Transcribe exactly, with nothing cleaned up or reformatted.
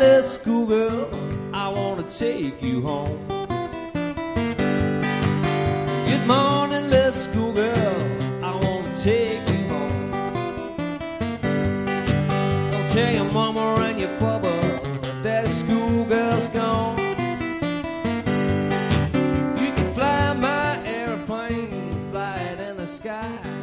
little schoolgirl, I wanna take you home. Good morning, little schoolgirl, I wanna take you home. Don't tell your mama and your papa that schoolgirl's gone. You can fly my airplane, fly it in the sky.